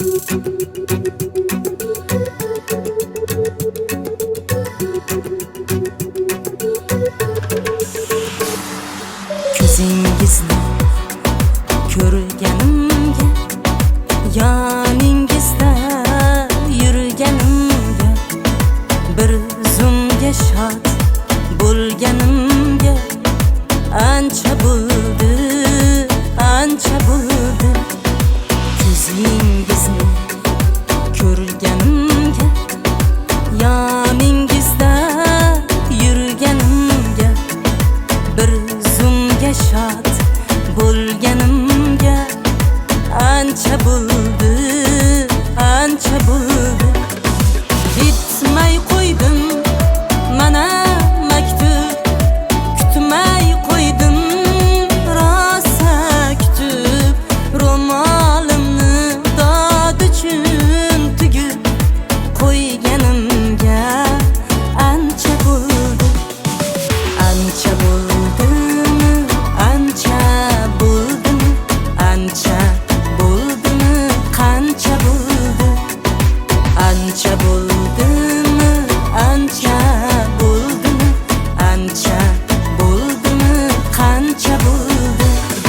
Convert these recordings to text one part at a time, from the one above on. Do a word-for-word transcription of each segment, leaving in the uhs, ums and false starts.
Ko'zingizni ko'rganimga, yoningizda yurganimga, bir zumga shod bo'lganimga ancha bo'ldi, ancha bo'ldi. Ko'zingizni ko'rganimga, yoningizda yurganimga, bir zumga shod bo'lganimga ancha bo'ldi, ancha bo'ldi. Bitmay qo'ydim mana maktub, kutmay qo'ydim rosa kutib, ro'molimni dod uchun tugib qo'yganimga ancha bo'ldi, ancha bo'ldimi, ancha bo'ldimi, ancha bo'ldimi, qancha bo'ldi, ancha bo'ldimi, ancha bo'ldimi, ancha bo'ldimi, qancha bo'ldi.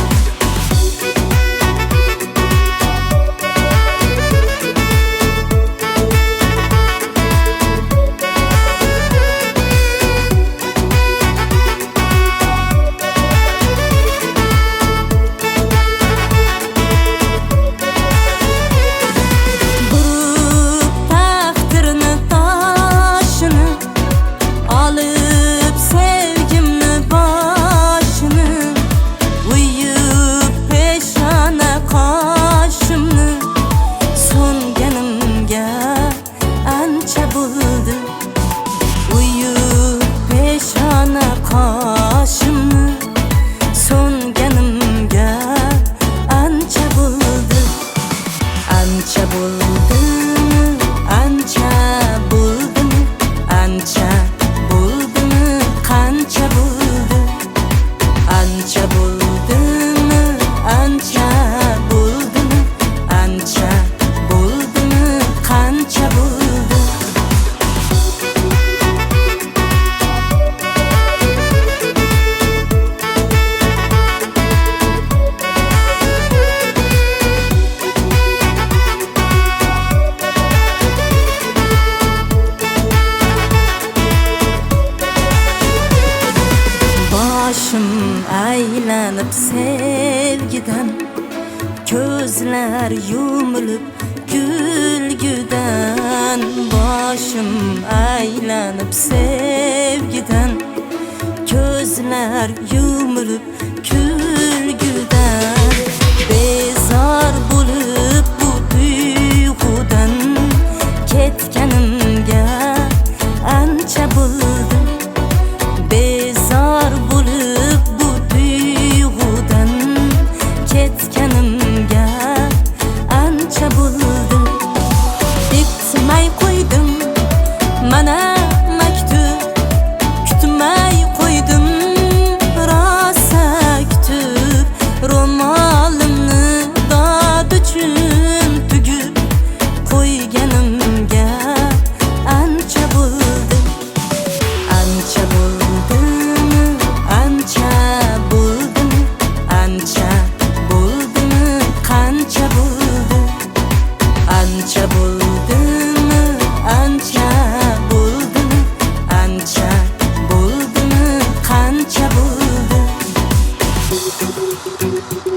Burib taqdirni toshini, olib sevgimni boshini, uyib peshona qoshimni, so'nganimga ancha bo'ldi, uyib peshona qoshimni, so'nganimga ancha bo'ldi, ancha bo'ldimi, ancha bo'ldimi, ancha bo'ldimi, qancha bo'ldi, ancha bo'ldimi, ancha bo'ldimi, ancha bo'ldimi, qancha bo'ldi. Boshim aylanib sevgidan, ko'zlar yumilib kulgudan. Boshim aylanib sevgidan, ko'zlar yumilib kulgudan. Bezor bo'lib bu tuyg'udan ketganimga ancha bo'ldi, bezor bo'lib bu tuyg'udan ketganimga ancha bo'ldi. Bitmay qo'ydim mana maktub, kutmay qo'ydim rosa kutib, ro'molimni dod uchun tugib qo'yganimga ancha bo'ldi, ancha bo'ldimi, ancha bo'ldimi, ancha bo'ldimi, qancha bo'ldi, ancha bo'ldimi, ancha bo'ldimi, ancha bo'ldimi, qancha bo'ldi.